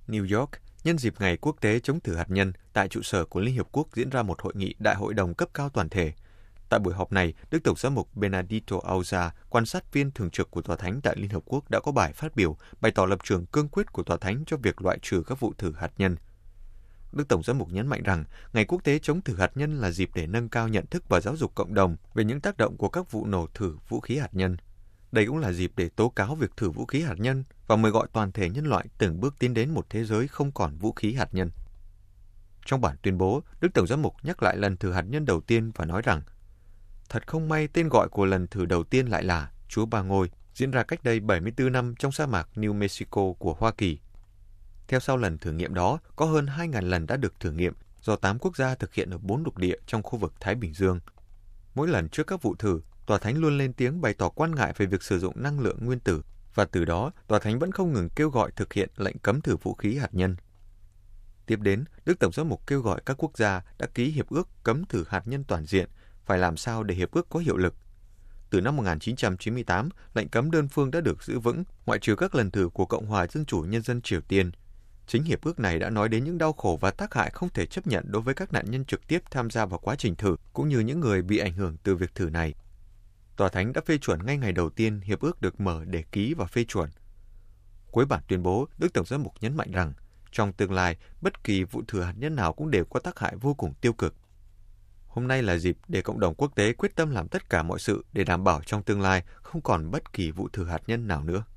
New York, nhân dịp Ngày Quốc tế chống thử hạt nhân, tại trụ sở của Liên Hiệp Quốc diễn ra một hội nghị Đại hội đồng cấp cao toàn thể. Tại buổi họp này, Đức Tổng giám mục Benedito Auza, quan sát viên thường trực của Tòa Thánh tại Liên Hợp Quốc đã có bài phát biểu bày tỏ lập trường cương quyết của Tòa Thánh cho việc loại trừ các vụ thử hạt nhân. Đức Tổng giám mục nhấn mạnh rằng, Ngày Quốc tế chống thử hạt nhân là dịp để nâng cao nhận thức và giáo dục cộng đồng về những tác động của các vụ nổ thử vũ khí hạt nhân. Đây cũng là dịp để tố cáo việc thử vũ khí hạt nhân và mời gọi toàn thể nhân loại từng bước tiến đến một thế giới không còn vũ khí hạt nhân. Trong bản tuyên bố, Đức Tổng giám mục nhắc lại lần thử hạt nhân đầu tiên và nói rằng, thật không may tên gọi của lần thử đầu tiên lại là Chúa Ba Ngôi, diễn ra cách đây 74 năm trong sa mạc New Mexico của Hoa Kỳ. Theo sau lần thử nghiệm đó, có hơn 2.000 lần đã được thử nghiệm do 8 quốc gia thực hiện ở 4 lục địa trong khu vực Thái Bình Dương. Mỗi lần trước các vụ thử, Tòa Thánh luôn lên tiếng bày tỏ quan ngại về việc sử dụng năng lượng nguyên tử, và từ đó, Tòa Thánh vẫn không ngừng kêu gọi thực hiện lệnh cấm thử vũ khí hạt nhân. Tiếp đến, Đức Tổng giám mục kêu gọi các quốc gia đã ký hiệp ước cấm thử hạt nhân toàn diện phải làm sao để hiệp ước có hiệu lực. Từ năm 1998, lệnh cấm đơn phương đã được giữ vững, ngoại trừ các lần thử của Cộng hòa Dân chủ Nhân dân Triều Tiên. Chính hiệp ước này đã nói đến những đau khổ và tác hại không thể chấp nhận đối với các nạn nhân trực tiếp tham gia vào quá trình thử, cũng như những người bị ảnh hưởng từ việc thử này. Tòa Thánh đã phê chuẩn ngay ngày đầu tiên hiệp ước được mở để ký và phê chuẩn. Cuối bản tuyên bố, Đức Tổng giám mục nhấn mạnh rằng, trong tương lai, bất kỳ vụ thử hạt nhân nào cũng đều có tác hại vô cùng tiêu cực. Hôm nay là dịp để cộng đồng quốc tế quyết tâm làm tất cả mọi sự để đảm bảo trong tương lai không còn bất kỳ vụ thử hạt nhân nào nữa.